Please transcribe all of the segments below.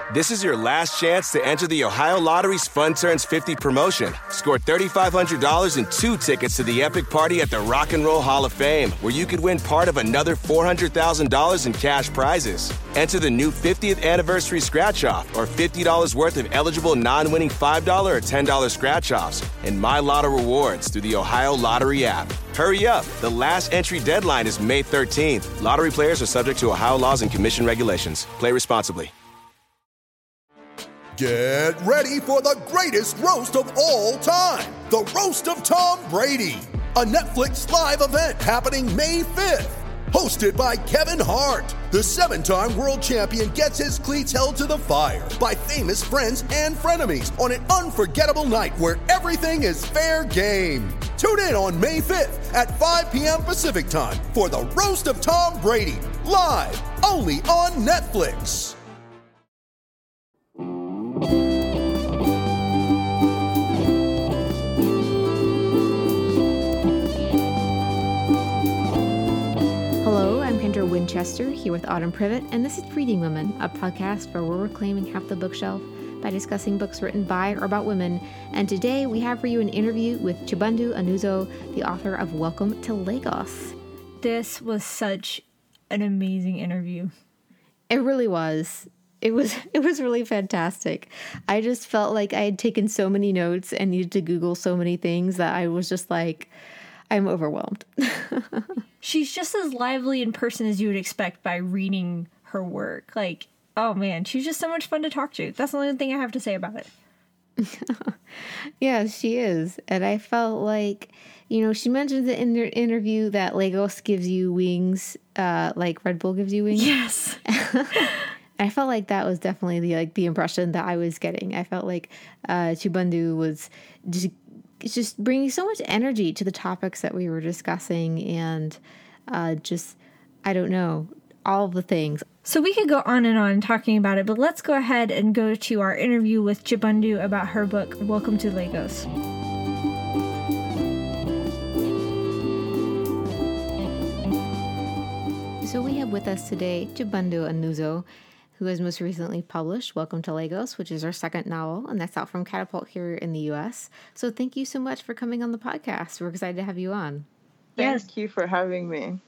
This is your last chance to enter the Ohio Lottery's Fun Turns 50 promotion. Score $3,500 and 2 tickets to the epic party at the Rock and Roll Hall of Fame, where you could win part of another $400,000 in cash prizes. Enter the new 50th anniversary scratch-off or $50 worth of eligible non-winning $5 or $10 scratch-offs and My Lotto rewards through the Ohio Lottery app. Hurry up. The last entry deadline is May 13th. Lottery players are subject to Ohio laws and commission regulations. Play responsibly. Get ready for the greatest roast of all time, the Roast of Tom Brady, a Netflix live event happening May 5th. Hosted by Kevin Hart, the 7-time world champion gets his cleats held to the fire by famous friends and frenemies on an unforgettable night where everything is fair game. Tune in on May 5th at 5 p.m. Pacific time for the Roast of Tom Brady, live only on Netflix. Hello, I'm Kendra Winchester, here with Autumn Privet, and this is Reading Women, a podcast where we're reclaiming half the bookshelf by discussing books written by or about women. And today we have for you an interview with Chibundu Anuzo, the author of Welcome to Lagos. This was such an amazing interview. It really was. It was really fantastic. I just felt like I had taken so many notes and needed to Google so many things that I was just like, I'm overwhelmed. She's just as lively in person as you would expect by reading her work. Like, oh man, she's just so much fun to talk to. That's the only thing I have to say about it. Yeah, she is. And I felt like, she mentions in her interview that Lagos gives you wings, like Red Bull gives you wings. Yes. I felt like that was definitely the impression that I was getting. I felt like Chibundu was just bringing so much energy to the topics that we were discussing, and I don't know, all of the things. So we could go on and on talking about it, but let's go ahead and go to our interview with Chibundu about her book, Welcome to Lagos. So we have with us today Chibundu Anuzo, who has most recently published Welcome to Lagos, which is her second novel, and that's out from Catapult here in the U.S. So thank you so much for coming on the podcast. We're excited to have you on. Thank you for having me.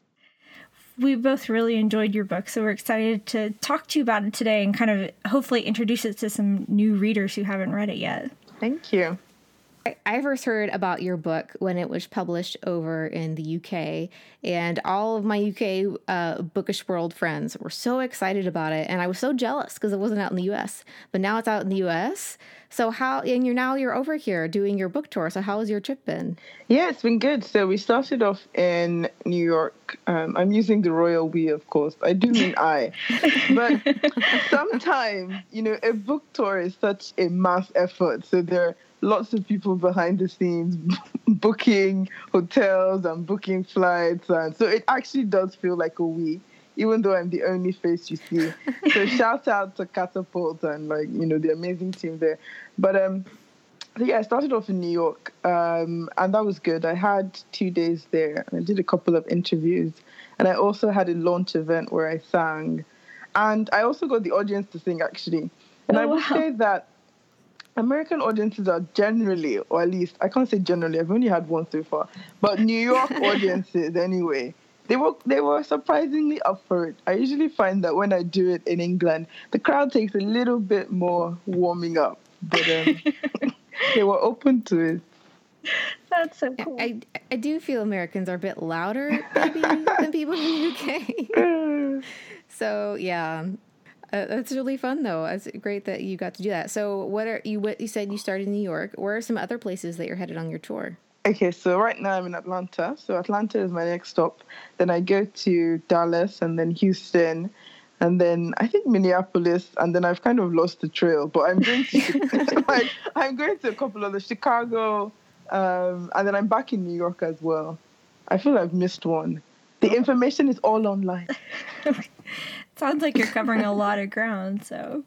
We both really enjoyed your book, so we're excited to talk to you about it today and kind of hopefully introduce it to some new readers who haven't read it yet. Thank you. I first heard about your book when it was published over in the UK, and all of my UK bookish world friends were so excited about it, and I was so jealous because it wasn't out in the US. But now it's out in the US. So you're over here doing your book tour. So how has your trip been? Yeah, it's been good. So we started off in New York. I'm using the royal we, of course. I do mean I. But sometimes, a book tour is such a mass effort. So there are lots of people behind the scenes booking hotels and booking flights. And so it actually does feel like a we, even though I'm the only face you see. So shout out to Catapult and the amazing team there. But I started off in New York and that was good. I had 2 days there and I did a couple of interviews. And I also had a launch event where I sang. And I also got the audience to sing, actually. And I would say that American audiences are generally, or at least, I can't say generally, I've only had one so far, but New York audiences anyway, they were surprisingly up for it. I usually find that when I do it in England, the crowd takes a little bit more warming up, but they were open to it. That's so cool. I do feel Americans are a bit louder maybe than people in the UK. So yeah. That's really fun, though. It's great that you got to do that. So what you said you started in New York. Where are some other places that you're headed on your tour? Okay, so right now I'm in Atlanta. So Atlanta is my next stop. Then I go to Dallas and then Houston and then I think Minneapolis, and then I've kind of lost the trail. But I'm going to I'm going to a couple of the Chicago, and then I'm back in New York as well. I feel I've missed one. The information is all online. Sounds like you're covering a lot of ground, so.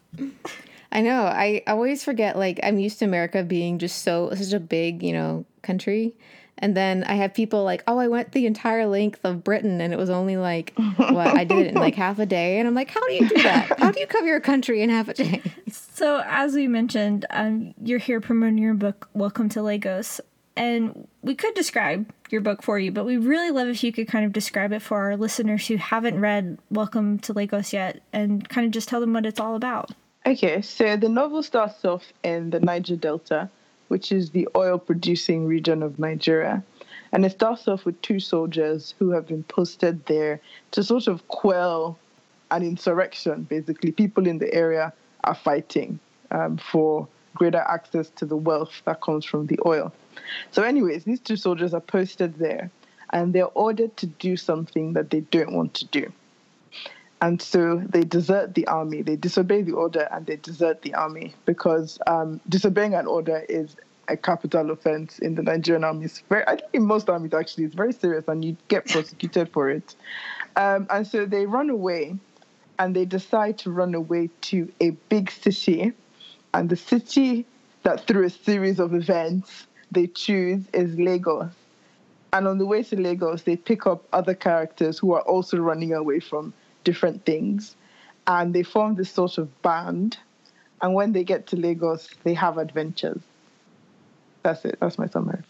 I know. I always forget, I'm used to America being just such a big, country. And then I have people like, oh, I went the entire length of Britain and it was only like, what, I did it in like half a day. And I'm like, how do you do that? How do you cover your country in half a day? So as we mentioned, you're here promoting your book, Welcome to Lagos. And we could describe your book for you, but we'd really love if you could kind of describe it for our listeners who haven't read Welcome to Lagos yet and kind of just tell them what it's all about. Okay, so the novel starts off in the Niger Delta, which is the oil-producing region of Nigeria. And it starts off with two soldiers who have been posted there to sort of quell an insurrection, basically. People in the area are fighting for greater access to the wealth that comes from the oil. So anyways, these two soldiers are posted there, and they're ordered to do something that they don't want to do. And so they desert the army. They disobey the order and they desert the army because disobeying an order is a capital offense in the Nigerian army. I think in most armies, actually, it's very serious and you get prosecuted for it. And so they run away, and they decide to run away to a big city. And the city that, through a series of events, they choose is Lagos. And on the way to Lagos, they pick up other characters who are also running away from different things. And they form this sort of band. And when they get to Lagos, they have adventures. That's it. That's my summary.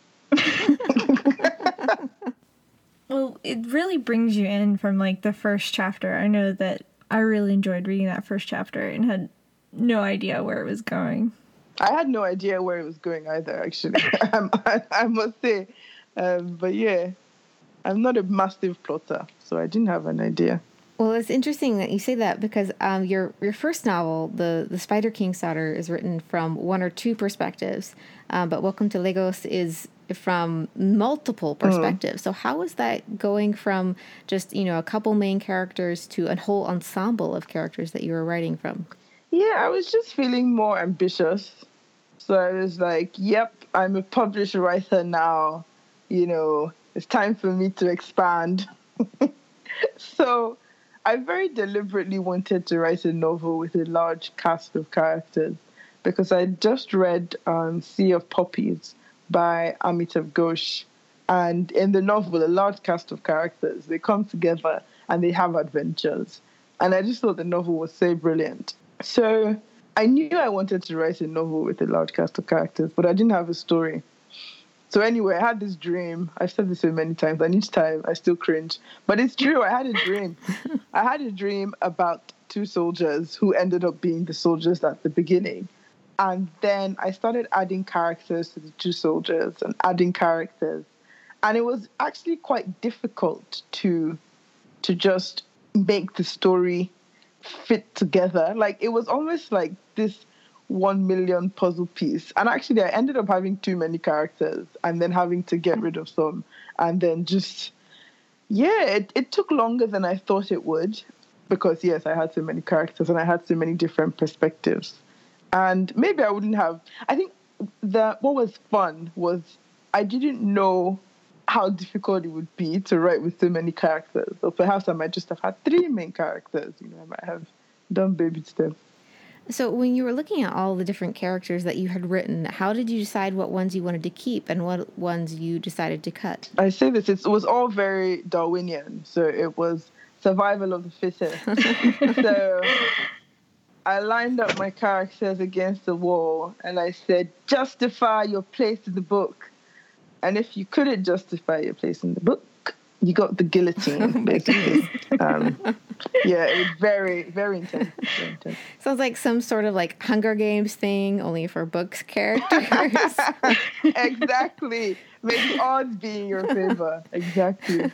Well, it really brings you in from like the first chapter. I know that I really enjoyed reading that first chapter and had no idea where it was going. I had no idea where it was going either, actually. I must say. But yeah, I'm not a massive plotter, so I didn't have an idea. Well, it's interesting that you say that because your first novel, the Spider King's Daughter, is written from one or two perspectives, but Welcome to Lagos is from multiple perspectives. So how is that going from just, a couple main characters to a whole ensemble of characters that you were writing from? Yeah, I was just feeling more ambitious. So I was like, yep, I'm a published writer now. It's time for me to expand. So I very deliberately wanted to write a novel with a large cast of characters because I just read Sea of Poppies by Amitav Ghosh. And in the novel, a large cast of characters, they come together and they have adventures. And I just thought the novel was so brilliant. So I knew I wanted to write a novel with a large cast of characters, but I didn't have a story. So anyway, I had this dream. I've said this so many times, and each time I still cringe. But it's true, I had a dream. I had a dream about two soldiers who ended up being the soldiers at the beginning. And then I started adding characters to the two soldiers and adding characters. And it was actually quite difficult to just make the story fit together. Like, it was almost like this 1 million puzzle piece. And actually, I ended up having too many characters and then having to get rid of some. And then just, it took longer than I thought it would because, yes, I had so many characters and I had so many different perspectives. And maybe I wouldn't have, I think what was fun was I didn't know how difficult it would be to write with so many characters. Or perhaps I might just have had 3 main characters. I might have done baby steps. So when you were looking at all the different characters that you had written, how did you decide what ones you wanted to keep and what ones you decided to cut? I say this, it was all very Darwinian. So it was survival of the fittest. So I lined up my characters against the wall and I said, justify your place in the book. And if you couldn't justify your place in the book, you got the guillotine, basically. It was very, very intense. Very intense. Sounds like some sort of like Hunger Games thing, only for books characters. Exactly. May the odds be in your favor. Exactly.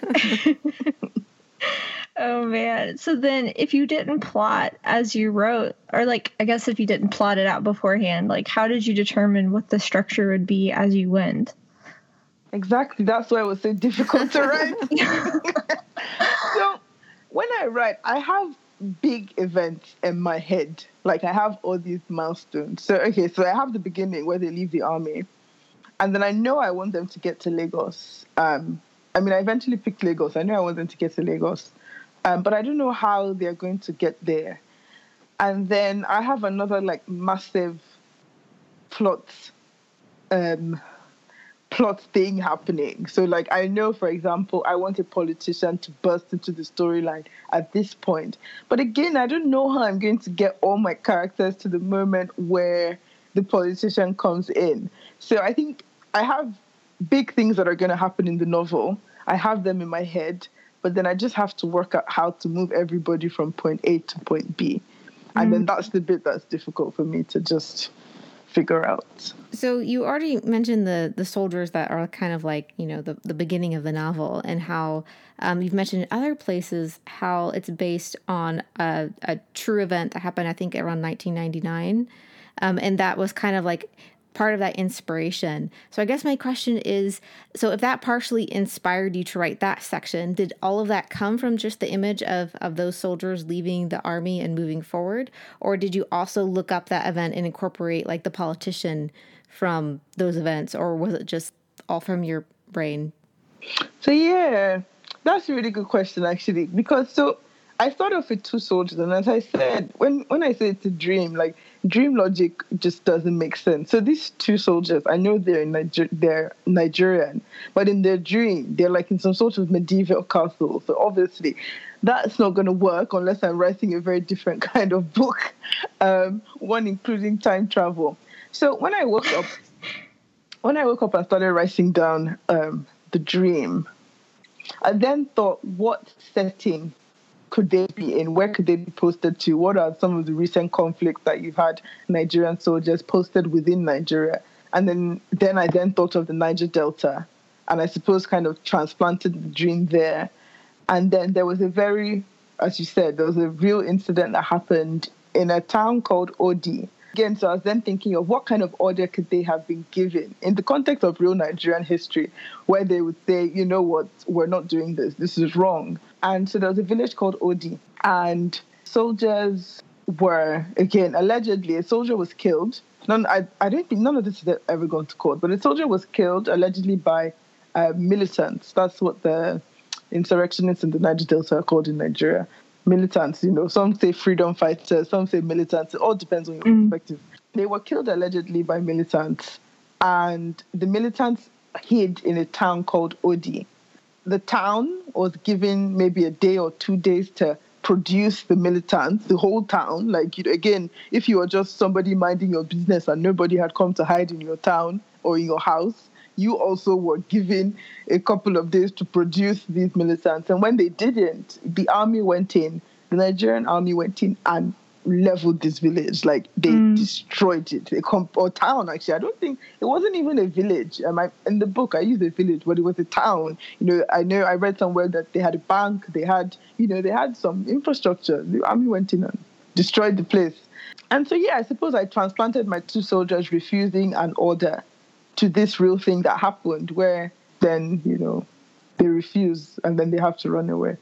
Oh, man. So then if you didn't plot as you wrote, or like, I guess if you didn't plot it out beforehand, like how did you determine what the structure would be as you went? Exactly. That's why it was so difficult to write. So when I write, I have big events in my head. Like I have all these milestones. So I have the beginning where they leave the army. And then I know I want them to get to Lagos. I eventually picked Lagos. I know I want them to get to Lagos. But I don't know how they're going to get there. And then I have another like massive plot plot thing happening. So, like, I know, for example, I want a politician to burst into the storyline at this point. But again, I don't know how I'm going to get all my characters to the moment where the politician comes in. So I think I have big things that are going to happen in the novel. I have them in my head, but then I just have to work out how to move everybody from point A to point B. And then that's the bit that's difficult for me to just figure out. So you already mentioned the soldiers that are kind of like, you know, the beginning of the novel, and how you've mentioned in other places how it's based on a true event that happened, I think, around 1999. And that was kind of like part of that inspiration. So I guess my question is, so if that partially inspired you to write that section, did all of that come from just the image of those soldiers leaving the army and moving forward? Or did you also look up that event and incorporate like the politician from those events? Or was it just all from your brain? So yeah, that's a really good question, actually, because so I started off with two soldiers, and as I said, when I say it's a dream, like, dream logic just doesn't make sense. So these two soldiers, I know they're Nigerian, but in their dream, they're like in some sort of medieval castle. So obviously, that's not going to work unless I'm writing a very different kind of book, one including time travel. So when I woke up and started writing down the dream, I then thought, what setting could they be in? Where could they be posted to? What are some of the recent conflicts that you've had Nigerian soldiers posted within Nigeria? And then I thought of the Niger Delta, and I suppose kind of transplanted the dream there. And then there was as you said, there was a real incident that happened in a town called Odi. Again, so I was then thinking of what kind of order could they have been given in the context of real Nigerian history, where they would say, you know what, we're not doing this. This is wrong. And so there was a village called Odi, and soldiers were, again, allegedly, a soldier was killed. I don't think none of this has ever gone to court, but a soldier was killed allegedly by militants. That's what the insurrectionists in the Niger Delta are called in Nigeria. Militants, you know, some say freedom fighters, some say militants. It all depends on your perspective. They were killed allegedly by militants, and the militants hid in a town called Odi. The town was given maybe a day or 2 days to produce the militants, the whole town. Like, again, if you were just somebody minding your business and nobody had come to hide in your town or in your house, you also were given a couple of days to produce these militants. And when they didn't, the Nigerian army went in and leveled this village. Like, they destroyed it. Or town, actually. I don't think, it wasn't even a village. In the book, I used a village, but it was a town. I read somewhere that they had a bank, they had some infrastructure. The army went in and destroyed the place. And so, yeah, I suppose I transplanted my two soldiers refusing an order to this real thing that happened, where then, they refuse and then they have to run away.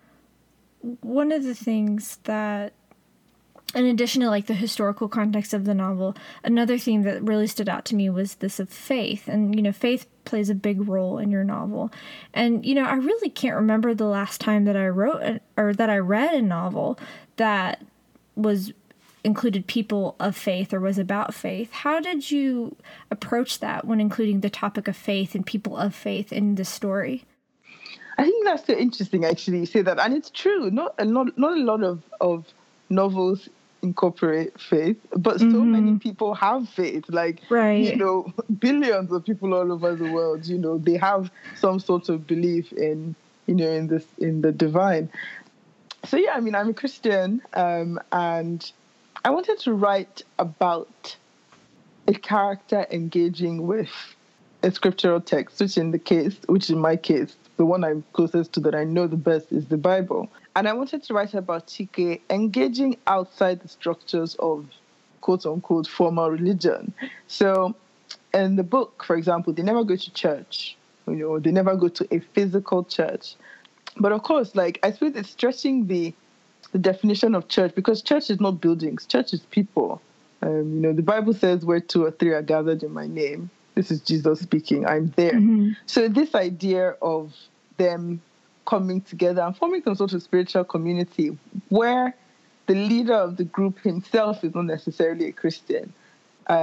One of the things that, in addition to like the historical context of the novel, another theme that really stood out to me was this of faith. And, faith plays a big role in your novel. And, I really can't remember the last time that I wrote or that I read a novel that included people of faith or was about faith. How did you approach that when including the topic of faith and people of faith in the story? I think that's so interesting, actually, you say that. And it's true. Not a lot of novels incorporate faith, but so many people have faith. Like, right. Billions of people all over the world, they have some sort of belief in the divine. So, yeah, I'm a Christian, and I wanted to write about a character engaging with a scriptural text, which in my case, the one I'm closest to that I know the best is the Bible. And I wanted to write about Chike engaging outside the structures of quote-unquote formal religion. So in the book, for example, they never go to church. They never go to a physical church. But of course, I suppose it's stretching the definition of church, because church is not buildings. Church is people. The Bible says where 2 or 3 are gathered in my name. This is Jesus speaking. I'm there. Mm-hmm. So this idea of them coming together and forming some sort of spiritual community where the leader of the group himself is not necessarily a Christian,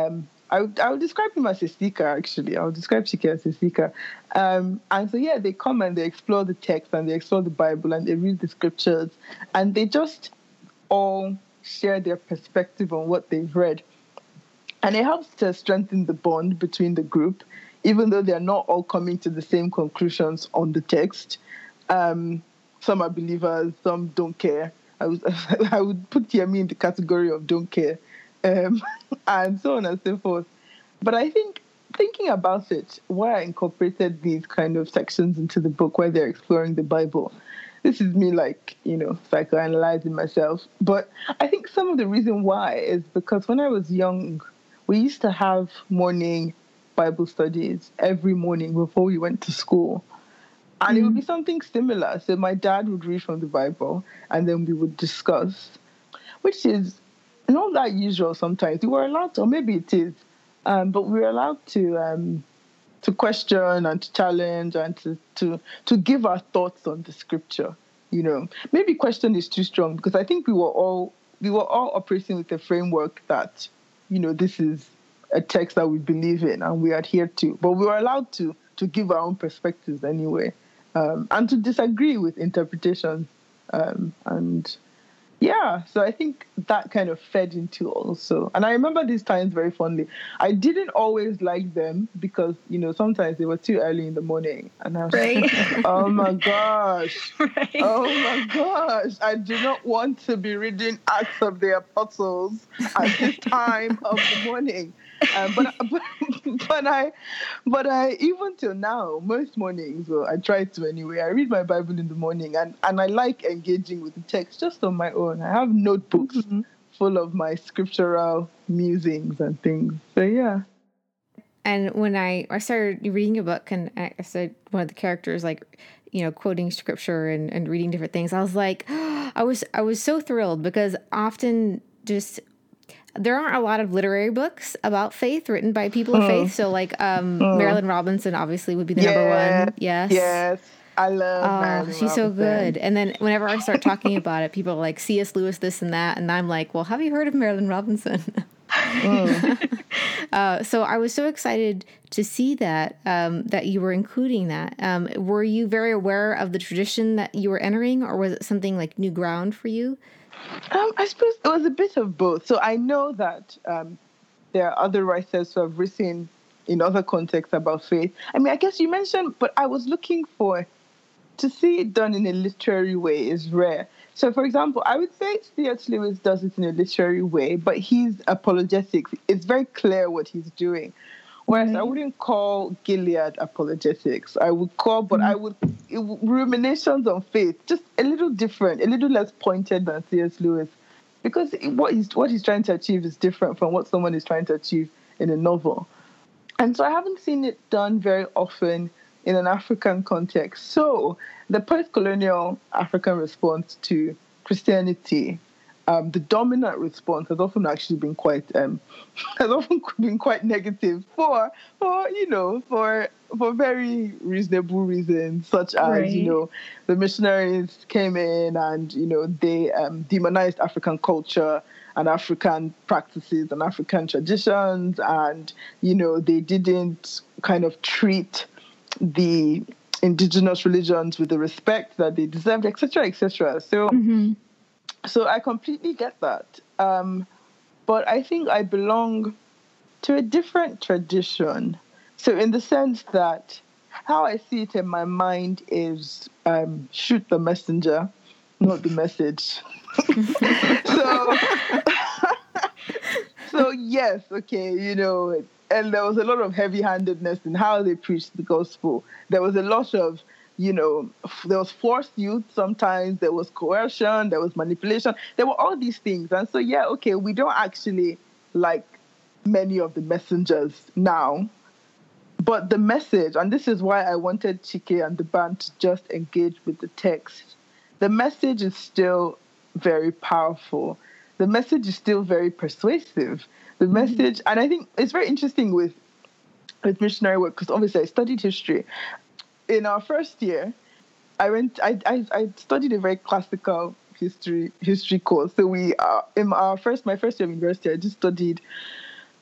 I would describe him as a seeker, actually. I would describe Chike as a seeker. And so, yeah, they come and they explore the text and they explore the Bible and they read the scriptures and they just all share their perspective on what they've read. And it helps to strengthen the bond between the group, even though they're not all coming to the same conclusions on the text. Some are believers, some don't care. I would put Yemi in the category of don't care. And so on and so forth. But I think thinking about it, why I incorporated these kind of sections into the book where they're exploring the Bible, this is me psychoanalyzing myself. But I think some of the reason why is because when I was young, we used to have morning Bible studies every morning before we went to school. And it would be something similar. So my dad would read from the Bible and then we would discuss, which is not that usual sometimes. We were allowed to, or maybe it is, but we were allowed to question and to challenge and to give our thoughts on the scripture. Maybe question is too strong because I think we were all operating with a framework that, this is a text that we believe in and we adhere to. But we were allowed to give our own perspectives anyway, and to disagree with interpretations, yeah, so I think that kind of fed into also. And I remember these times very fondly. I didn't always like them because, sometimes they were too early in the morning. And I was like, oh my gosh. Right. Oh my gosh. I do not want to be reading Acts of the Apostles at this time of the morning. But I even till now, most mornings, well, I try to anyway, I read my Bible in the morning and I like engaging with the text just on my own. I have notebooks full of my scriptural musings and things. So, yeah. And when I started reading a book and I said one of the characters, quoting scripture and reading different things, I was like, I was so thrilled because often just... there aren't a lot of literary books about faith written by people of faith. So Marilynne Robinson obviously would be the number one. Yes. Yes. I love Marilynne she's so good. And then whenever I start talking about it, people are like C.S. Lewis, this and that. And I'm like, well, have you heard of Marilynne Robinson? So I was so excited to see that you were including that. Were you very aware of the tradition that you were entering, or was it something like new ground for you? I suppose it was a bit of both. So I know that there are other writers who have written in other contexts about faith. I mean, I guess you mentioned, but I was looking to see it done in a literary way is rare. So, for example, I would say C.S. Lewis does it in a literary way, but he's apologetic. It's very clear what he's doing. Whereas I wouldn't call Gilead apologetics. I would call, ruminations on faith, just a little different, a little less pointed than C.S. Lewis. Because what he's trying to achieve is different from what someone is trying to achieve in a novel. And so I haven't seen it done very often in an African context. So the post-colonial African response to Christianity, the dominant response has often actually been quite negative for very reasonable reasons, such as the missionaries came in and they demonized African culture and African practices and African traditions, and they didn't kind of treat the indigenous religions with the respect that they deserved, etc., etc. So I completely get that. But I think I belong to a different tradition. So in the sense that how I see it in my mind is shoot the messenger, not the message. So yes, okay, and there was a lot of heavy-handedness in how they preached the gospel. There was a lot of, there was forced youth sometimes, there was coercion, there was manipulation, there were all these things. And so, yeah, okay, we don't actually like many of the messengers now. But the message, and this is why I wanted Chike and the band to just engage with the text, the message is still very powerful. The message is still very persuasive. The message, and I think it's very interesting with missionary work, because obviously I studied history. In our first year, I studied a very classical history course. So we in my first year of university, I just studied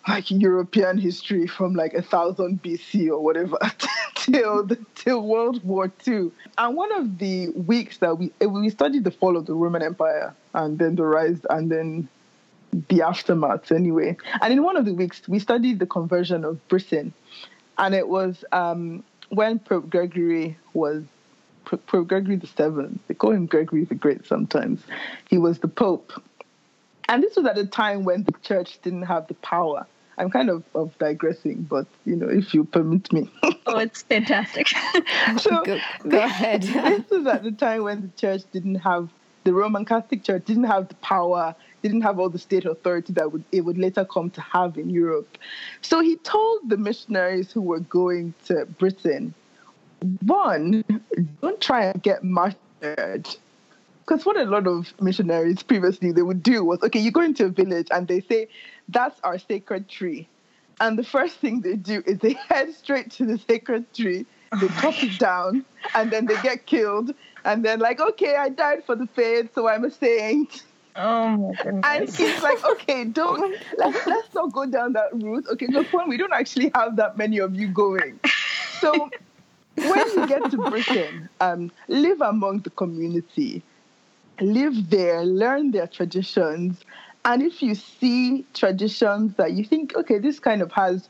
like European history from like 1000 BC or whatever till World War II. And one of the weeks that we studied the fall of the Roman Empire and then the rise and then the aftermath anyway. And in one of the weeks, we studied the conversion of Britain. And it was when Pope Gregory was Pope Gregory VII. They call him Gregory the Great sometimes. He was the Pope. And this was at a time when the church didn't have the power. I'm kind of digressing, but, if you permit me. Oh, it's fantastic. So go ahead. This was at the time when the church didn't have, the Roman Catholic Church didn't have the power, didn't have all the state authority that it would later come to have in Europe. So he told the missionaries who were going to Britain, one, don't try and get martyred. Because what a lot of missionaries previously they would do was, okay, you go into a village and they say, that's our sacred tree. And the first thing they do is they head straight to the sacred tree, they chop it down, and then they get killed. And then like, okay, I died for the faith, so I'm a saint. Oh my goodness. And he's like, okay, let's not go down that route. Okay, look, one, we don't actually have that many of you going. So when you get to Britain, live among the community. Live there, learn their traditions. And if you see traditions that you think, okay, this kind of has,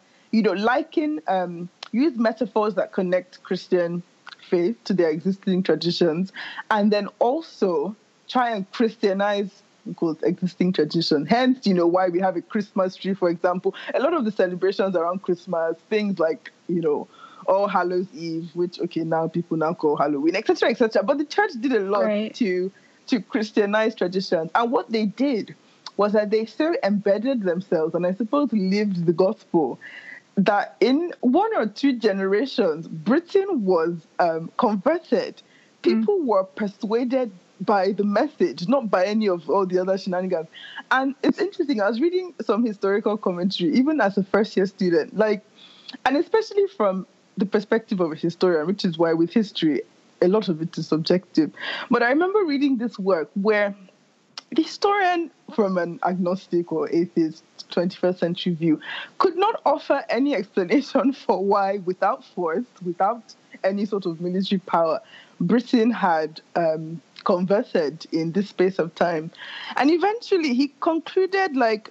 use metaphors that connect Christian faith to their existing traditions, and then also try and Christianize existing traditions. Hence, why we have a Christmas tree, for example. A lot of the celebrations around Christmas, things like, All Hallows Eve, which, okay, now people now call Halloween, etc., etc. But the church did a lot to Christianize traditions. And what they did was that they so embedded themselves and I suppose lived the gospel that in 1 or 2 generations, Britain was converted. People were persuaded by the message, not by any of all the other shenanigans. And it's interesting, I was reading some historical commentary, even as a first-year student, and especially from the perspective of a historian, which is why with history, a lot of it is subjective. But I remember reading this work where the historian, from an agnostic or atheist 21st century view, could not offer any explanation for why, without force, without any sort of military power, Britain had converted in this space of time. And eventually he concluded,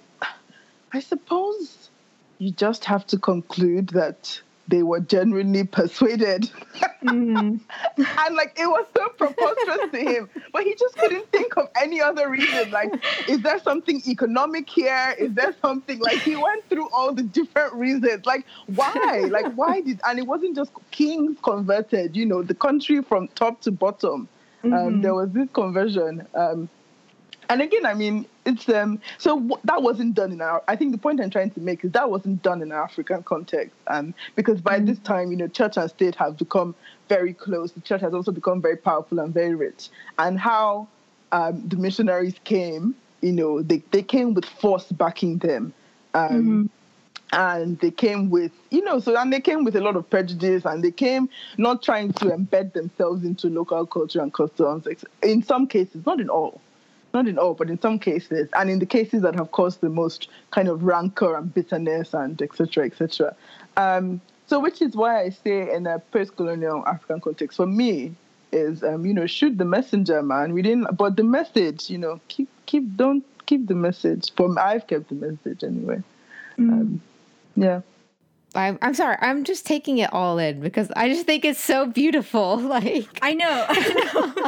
I suppose you just have to conclude that they were genuinely persuaded. And it was so preposterous to him. But he just couldn't think of any other reason. Is there something economic here? Is there something, he went through all the different reasons. Why? Why did, and it wasn't just kings converted, the country from top to bottom. There was this conversion. And again, I mean, it's that wasn't done in I think the point I'm trying to make is that wasn't done in an African context. Because by this time, church and state have become very close. The church has also become very powerful and very rich. And how the missionaries came, they came with force backing them. And they came with, and they came with a lot of prejudice, and they came not trying to embed themselves into local culture and customs. In some cases, not in all, but in some cases, and in the cases that have caused the most kind of rancor and bitterness and et cetera, et cetera. So which is why I say in a post-colonial African context, for me, is, shoot the messenger, man. But the message, don't keep the message. I've kept the message anyway. Yeah. I'm sorry. I'm just taking it all in because I just think it's so beautiful. I know.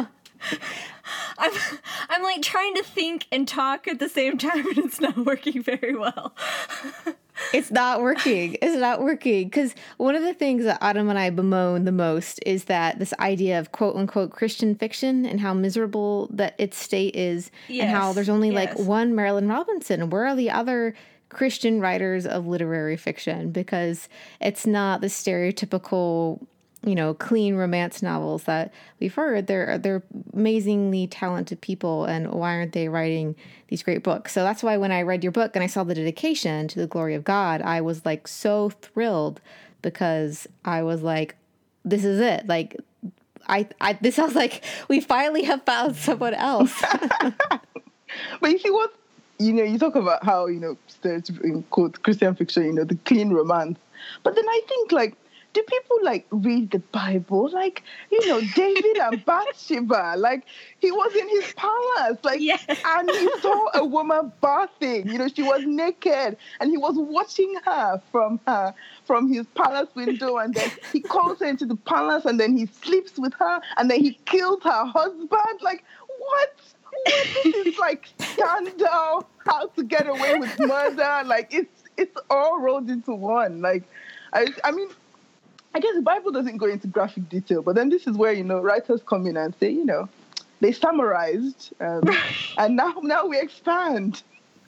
I'm trying to think and talk at the same time, and it's not working very well. It's not working. Because one of the things that Autumn and I bemoan the most is that this idea of quote unquote Christian fiction and how miserable that its state is, and how there's only one Marilynne Robinson. Where are the other Christian writers of literary fiction? Because it's not the stereotypical, clean romance novels that we've heard. They're amazingly talented people, and why aren't they writing these great books? So that's why when I read your book and I saw the dedication to the glory of God, I was so thrilled, because I was like, this is it. This sounds like we finally have found someone else. But you see, you talk about how, in quote, Christian fiction, the clean romance. But then I think, like, do people, like, read the Bible? Like, David and Bathsheba, like, he was in his palace, like, yes. and he saw a woman bathing, she was naked, and he was watching her from his palace window, and then he calls her into the palace, and then he sleeps with her, and then he kills her husband. Like, what? This is like scandal, how to get away with murder. Like, it's all rolled into one. Like, I mean, I guess the Bible doesn't go into graphic detail, but then this is where, writers come in and say, they summarized, and now we expand.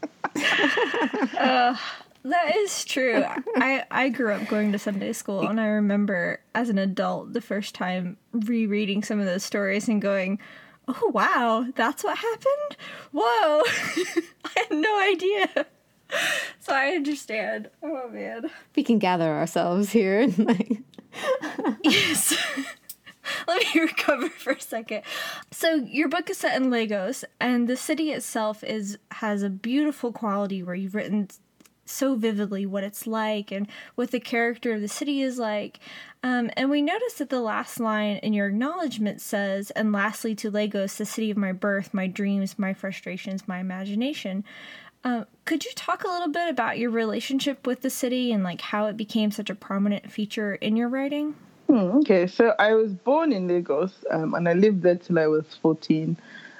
That is true. I grew up going to Sunday school, and I remember as an adult the first time rereading some of those stories and going, oh, wow, that's what happened? Whoa, I had no idea. So I understand. Oh, man. We can gather ourselves here and, like... Yes. Let me recover for a second. So your book is set in Lagos, and the city itself has a beautiful quality where you've written so vividly what it's like and what the character of the city is like. And we noticed that the last line in your acknowledgement says, "And lastly to Lagos, the city of my birth, my dreams, my frustrations, my imagination." Could you talk a little bit about your relationship with the city and like how it became such a prominent feature in your writing? Okay, so I was born in Lagos, and I lived there till I was 14.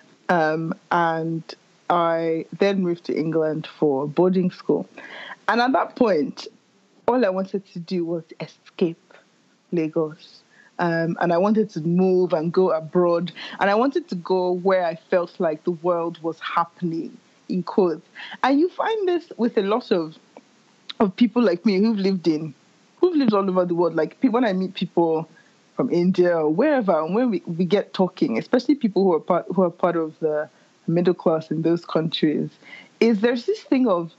And I then moved to England for boarding school. And at that point, all I wanted to do was escape Lagos. And I wanted to move and go abroad. And I wanted to go where I felt like the world was happening, in quotes. And you find this with a lot of people like me who've lived all over the world. Like, when I meet people from India or wherever, and when we get talking, especially people who are part of the middle class in those countries, there's this thing of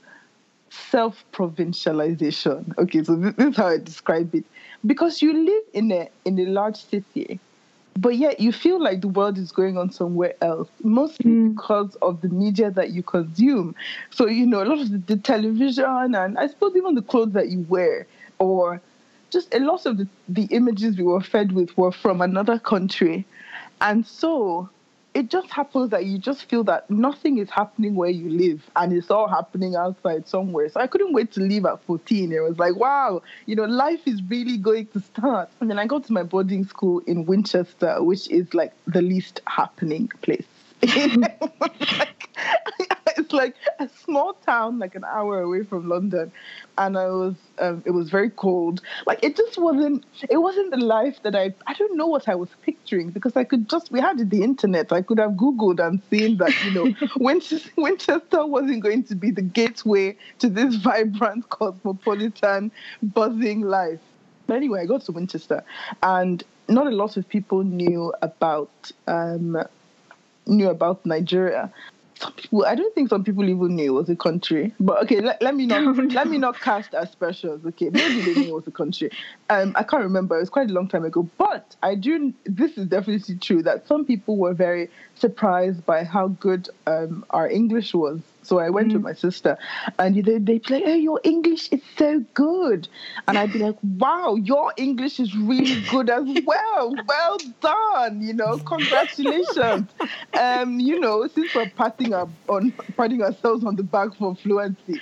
self-provincialization. Okay, so this is how I describe it. Because you live in a large city, but yet you feel like the world is going on somewhere else, mostly because of the media that you consume. So, a lot of the television, and I suppose even the clothes that you wear, or just a lot of the images we were fed with were from another country. And so it just happens that you just feel that nothing is happening where you live, and it's all happening outside somewhere. So I couldn't wait to leave at 14. It was like, wow, life is really going to start. And then I got to my boarding school in Winchester, which is like the least happening place. It's like a small town, like an hour away from London. And it was very cold. Like, it wasn't the life that I don't know what I was picturing, because we had the internet. I could have Googled and seen that, Winchester wasn't going to be the gateway to this vibrant, cosmopolitan, buzzing life. But anyway, I got to Winchester, and not a lot of people knew about Nigeria. I don't think some people even knew it was a country. But okay, let me not cast aspersions. Okay, maybe they knew it was a country. I can't remember. It was quite a long time ago. But this is definitely true, that some people were very surprised by how good our English was. So I went with my sister, and they'd be like, "Hey, your English is so good." And I'd be like, "Wow, your English is really good as well. Well done, congratulations." Since we're patting ourselves on the back for fluency.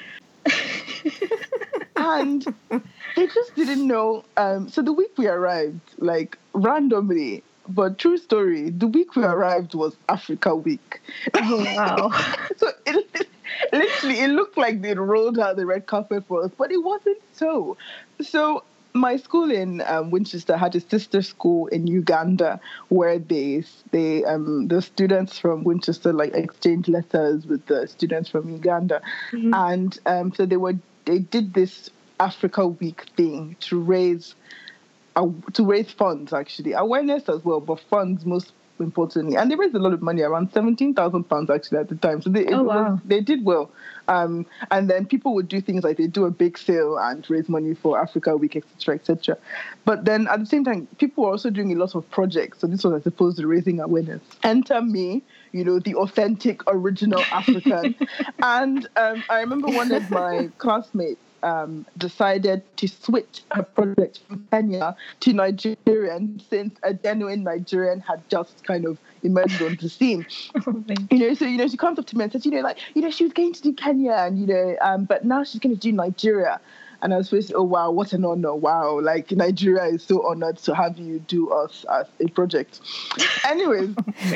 And they just didn't know. So the week we arrived, like, randomly, but true story, the week we arrived was Africa Week. Oh, wow. So it looked like they'd rolled out the red carpet for us, but it wasn't so. So my school in Winchester had a sister school in Uganda, where the students from Winchester like exchanged letters with the students from Uganda. And so they did this Africa Week thing to raise funds, actually, awareness as well, but funds importantly. And they raised a lot of money, around £17,000 actually at the time. So they did well. And then people would do things like they do a big sale and raise money for Africa Week, etc., etc. But then at the same time, people were also doing a lot of projects. So this was, I suppose, the raising awareness. Enter me, the authentic, original African. And I remember one of my classmates decided to switch her project from Kenya to Nigerian, since a genuine Nigerian had just kind of emerged on the scene. So she comes up to me and says, she was going to do Kenya, and but now she's going to do Nigeria. And I was supposed to, oh, wow, what an honor. Wow. Like, Nigeria is so honored to have you do us as a project. Anyways,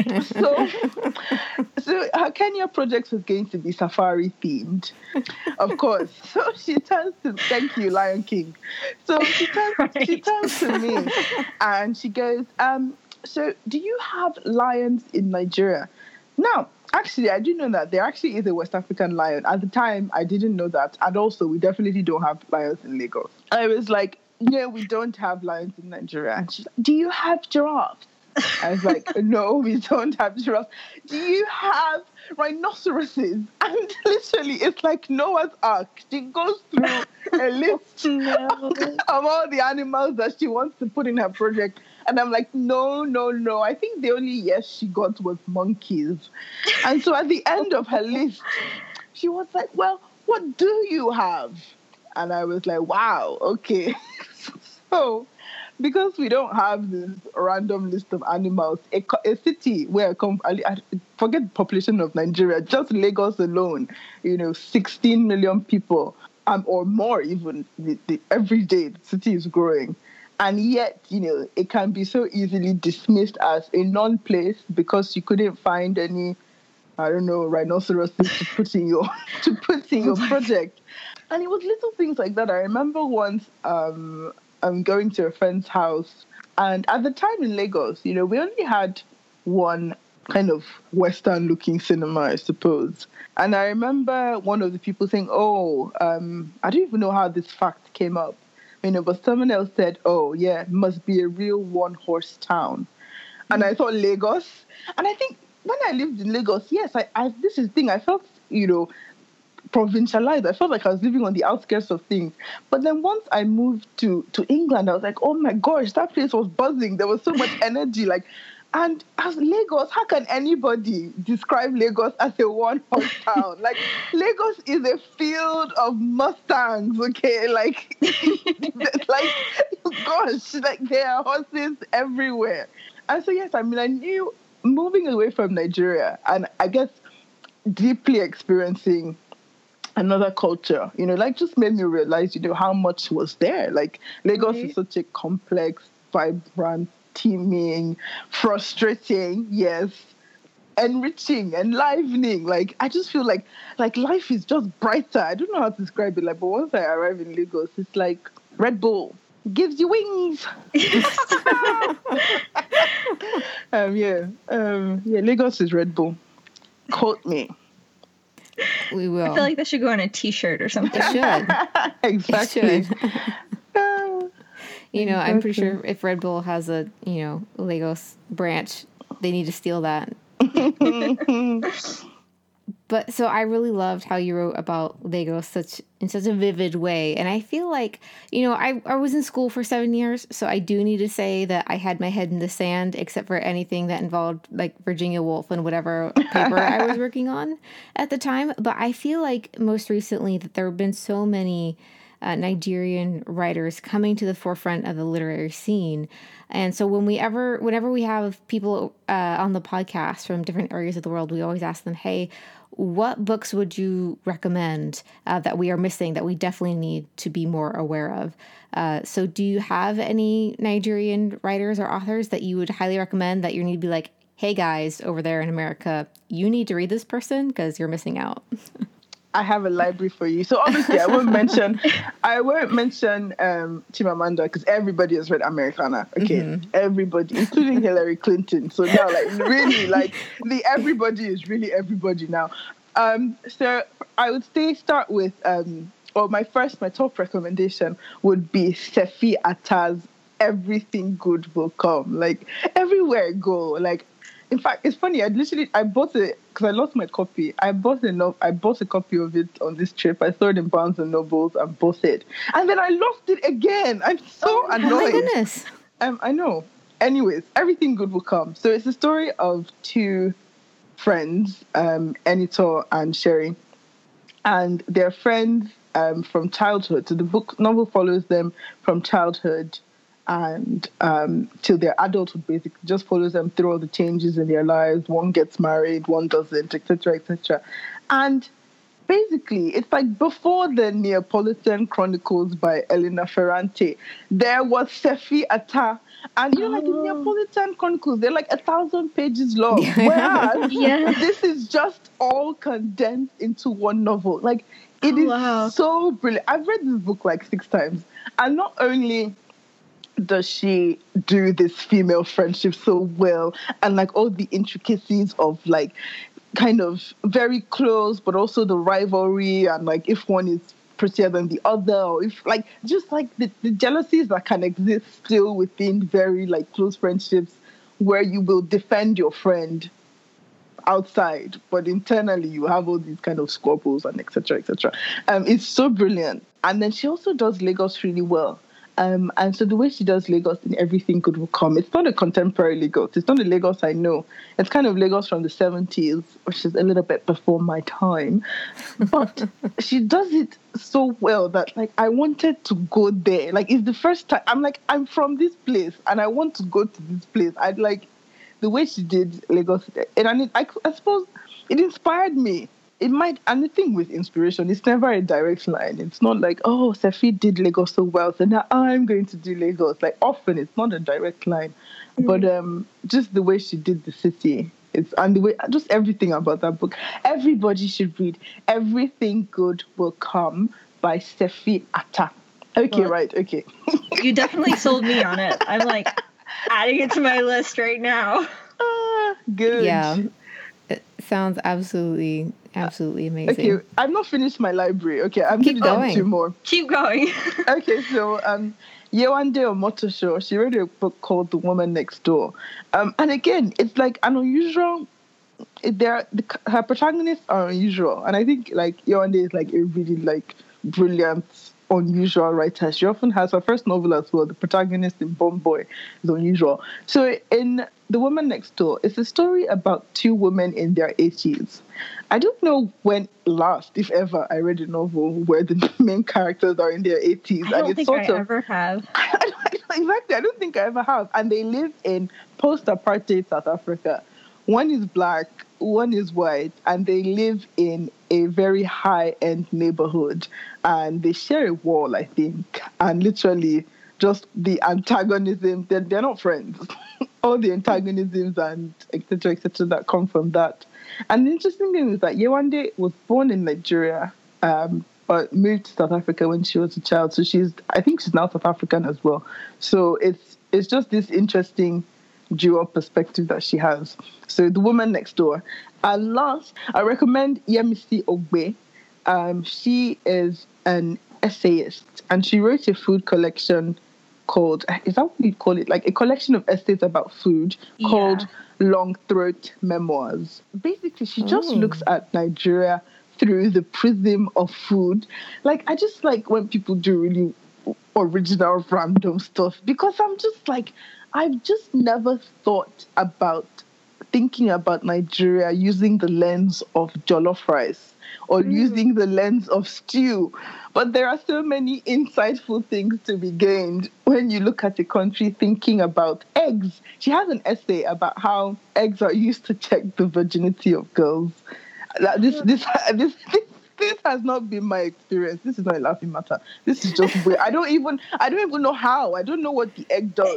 so her Kenya project was going to be safari themed, of course. So she turns to, thank you, Lion King. So she turns to me and she goes, so do you have lions in Nigeria? Now, actually, I do know that there actually is a West African lion. At the time, I didn't know that. And also, we definitely don't have lions in Lagos. I was like, no, we don't have lions in Nigeria. And she's like, do you have giraffes? I was like, no, we don't have giraffes. Do you have rhinoceroses? And literally, it's like Noah's Ark. She goes through a list of all the animals that she wants to put in her project. And I'm like, no. I think the only yes she got was monkeys. And so at the end of her list, she was like, well, what do you have? And I was like, wow, okay. So because we don't have this random list of animals, a city where I forget the population of Nigeria, just Lagos alone, 16 million people, or more even, every day the city is growing. And yet, it can be so easily dismissed as a non-place because you couldn't find any, rhinoceroses to put in your project. And it was little things like that. I remember once I'm going to a friend's house, and at the time in Lagos, we only had one kind of Western-looking cinema, I suppose. And I remember one of the people saying, I don't even know how this fact came up. But someone else said, oh, yeah, it must be a real one-horse town. And I thought Lagos. And I think when I lived in Lagos, yes, this is the thing. I felt, provincialized. I felt like I was living on the outskirts of things. But then once I moved to England, I was like, oh, my gosh, that place was buzzing. There was so much energy. And as Lagos, how can anybody describe Lagos as a one-horse town? Lagos is a field of Mustangs, okay? Gosh, there are horses everywhere. And so, yes, I knew moving away from Nigeria and I guess deeply experiencing another culture, just made me realize, how much was there. Lagos is such a complex, vibrant, teeming, frustrating, yes, enriching, enlivening. I just feel like life is just brighter. I don't know how to describe it. But once I arrive in Lagos, it's like Red Bull gives you wings. Lagos is Red Bull. Quote me. We will. I feel like that should go on a T-shirt or something. It should. Exactly. It should. I'm pretty sure if Red Bull has a, Lagos branch, they need to steal that. But so I really loved how you wrote about Lagos in such a vivid way. And I feel like, I was in school for 7 years, so I do need to say that I had my head in the sand, except for anything that involved Virginia Woolf and whatever paper I was working on at the time. But I feel like most recently that there have been so many Nigerian writers coming to the forefront of the literary scene. And so whenever we have people on the podcast from different areas of the world, we always ask them, hey, what books would you recommend that we are missing, that we definitely need to be more aware of? So do you have any Nigerian writers or authors that you would highly recommend that you need to be like, hey guys, over there in America, you need to read this person because you're missing out? I have a library for you. So obviously I won't mention Chimamanda because everybody has read Americana. Okay. Everybody, including Hillary Clinton. So now the everybody is really everybody now. So I would start with my top recommendation would be Sefi Attah's Everything Good Will Come. Everywhere I go, in fact, it's funny. I bought it because I lost my copy. I bought a copy of it on this trip. I saw it in Barnes and Nobles and bought it, and then I lost it again. I'm so annoyed. Oh my goodness! I know. Anyways, everything good will come. So it's the story of two friends, Enito and Sherry, and they're friends from childhood. So the novel follows them from childhood and till their adulthood, basically just follows them through all the changes in their lives. One gets married, one doesn't, etc., etc. And basically, it's like before the Neapolitan Chronicles by Elena Ferrante, there was Sefi Atta. And like the Neapolitan Chronicles, they're like 1,000 pages long. Whereas this is just all condensed into one novel. Like, it is so brilliant. I've read this book like 6 times. And not only does she do this female friendship so well, and like all the intricacies of like kind of very close, but also the rivalry, and like if one is prettier than the other, or if like just like the jealousies that can exist still within very like close friendships, where you will defend your friend outside, but internally you have all these kind of squabbles and etc. etc. It's so brilliant. And then she also does Lagos really well. And so the way she does Lagos in Everything Good Will Come, it's not a contemporary Lagos. It's not the Lagos I know. It's kind of Lagos from the 70s, which is a little bit before my time. But she does it so well that, like, I wanted to go there. Like, it's the first time. I'm like, I'm from this place, and I want to go to this place. I'd like the way she did Lagos. And I suppose it inspired me. It might, and the thing with inspiration, it's never a direct line. It's not like, oh, Sefi did Lagos so well, so now I'm going to do Lagos. Like, often it's not a direct line. But just the way she did the city, and the way, just everything about that book. Everybody should read Everything Good Will Come by Sefi Atta. Okay, well, right, okay. You definitely sold me on it. I'm like adding it to my list right now. Good. Yeah. It sounds absolutely amazing. Okay, I've not finished my library. Okay, I'm going to do 2 more. Keep going. Okay, so Yewande Omotosho, she wrote a book called The Woman Next Door. And again, it's like an unusual, her protagonists are unusual. And I think like Yewande is like a really like brilliant, unusual writer. She often has her first novel as well. The protagonist in Bomb Boy is unusual. So in The Woman Next Door, it's a story about 2 women in their 80s. I don't know when last, if ever, I read a novel where the main characters are in their 80s. I don't think I ever have. Exactly, I don't think I ever have. And they live in post-apartheid South Africa. One is black, one is white, and they live in a very high-end neighborhood. And they share a wall, I think. And literally, just the antagonism, they're not friends. All the antagonisms and etc. that come from that. And the interesting thing is that Yewande was born in Nigeria, but moved to South Africa when she was a child. So I think she's now South African as well. So it's just this interesting dual perspective that she has. So The Woman Next Door. And last, I recommend Yemisi Ogbe. She is an essayist, and she wrote a food collection called, is that what you call it? Like a collection of essays about food called Long Throat Memoirs. Basically, she just looks at Nigeria through the prism of food. Like, I just like when people do really original, random stuff, because I'm just like, I've just never thought about thinking about Nigeria using the lens of jollof rice or using the lens of stew. But there are so many insightful things to be gained when you look at a country thinking about eggs. She has an essay about how eggs are used to check the virginity of girls. This has not been my experience. This is not a laughing matter. This is just weird. I don't even know how. I don't know what the egg does.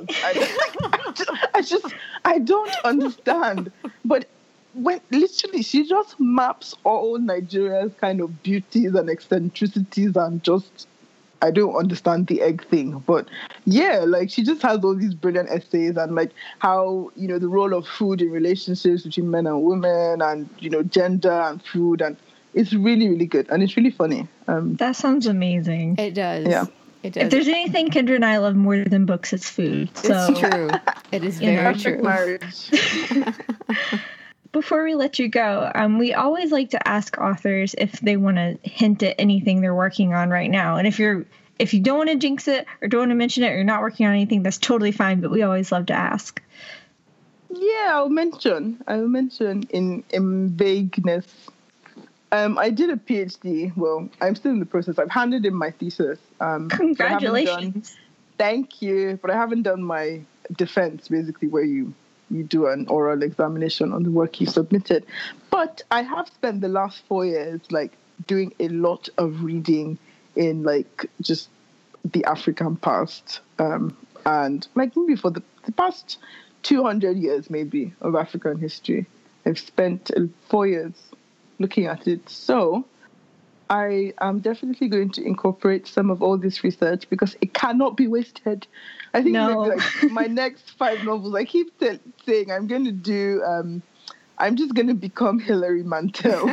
I don't understand. But when literally she just maps all Nigeria's kind of beauties and eccentricities, and just, I don't understand the egg thing. But yeah, like she just has all these brilliant essays, and like how, you know, the role of food in relationships between men and women, and, you know, gender and food, and it's really, really good, and it's really funny. That sounds amazing. It does. Yeah. If there's anything Kendra and I love more than books, it's food. So, it's true. It is very true. Marriage. Before we let you go, we always like to ask authors if they want to hint at anything they're working on right now. And if you don't want to jinx it or don't want to mention it or you're not working on anything, that's totally fine. But we always love to ask. Yeah, I'll mention in vagueness. I did a PhD. Well, I'm still in the process. I've handed in my thesis. Congratulations. Thank you. But I haven't done my defense, basically, where you do an oral examination on the work you submitted. But I have spent the last 4 years, doing a lot of reading in, just the African past. And, maybe for the past 200 years, maybe, of African history. I've spent 4 years looking at it. So I am definitely going to incorporate some of all this research because it cannot be wasted. I think my next 5 novels, I keep saying I'm going to do, I'm just going to become Hilary Mantel.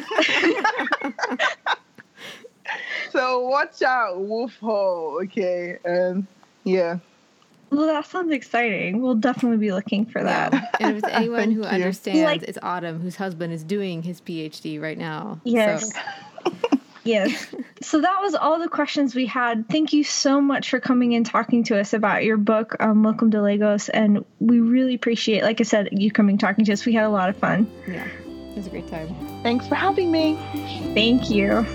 So watch out, Wolf Hall, okay? Yeah. Well, that sounds exciting. We'll definitely be looking for that. And if it's anyone who understands, it's Autumn, whose husband is doing his PhD right now. Yes. So. Yes. So that was all the questions we had. Thank you so much for coming and talking to us about your book, Welcome to Lagos. And we really appreciate, like I said, you coming talking to us. We had a lot of fun. Yeah, it was a great time. Thanks for having me. Thank you.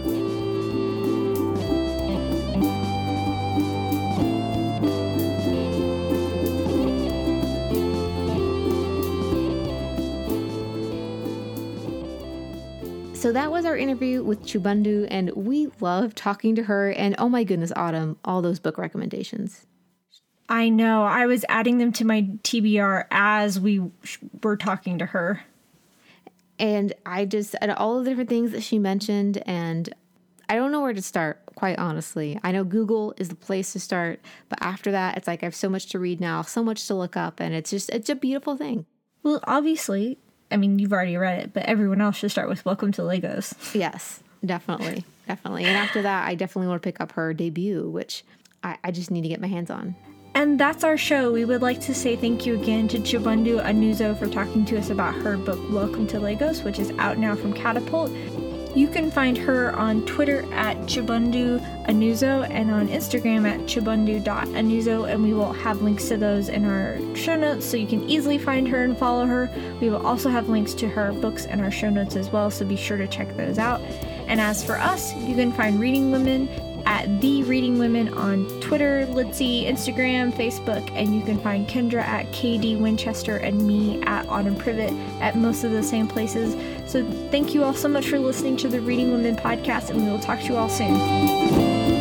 So that was our interview with Chibundu, and we love talking to her. And oh my goodness, Autumn, all those book recommendations. I know. I was adding them to my TBR as we were talking to her. And all of the different things that she mentioned, and I don't know where to start, quite honestly. I know Google is the place to start, but after that, it's like I have so much to read now, so much to look up, and it's a beautiful thing. Well, obviously, I mean, you've already read it, but everyone else should start with Welcome to Lagos. Yes, definitely. And after that, I definitely want to pick up her debut, which I just need to get my hands on. And that's our show. We would like to say thank you again to Chibundu Anuzo for talking to us about her book, Welcome to Lagos, which is out now from Catapult. You can find her on Twitter at Chibundu Anuzo and on Instagram at chibundu.anuzo, and we will have links to those in our show notes so you can easily find her and follow her. We will also have links to her books in our show notes as well, so be sure to check those out. And as for us, you can find Reading Women at The Reading Women on Twitter, Litzy, Instagram, Facebook, and you can find Kendra at KD Winchester and me at Autumn Privet at most of the same places. So thank you all so much for listening to the Reading Women podcast, and we will talk to you all soon.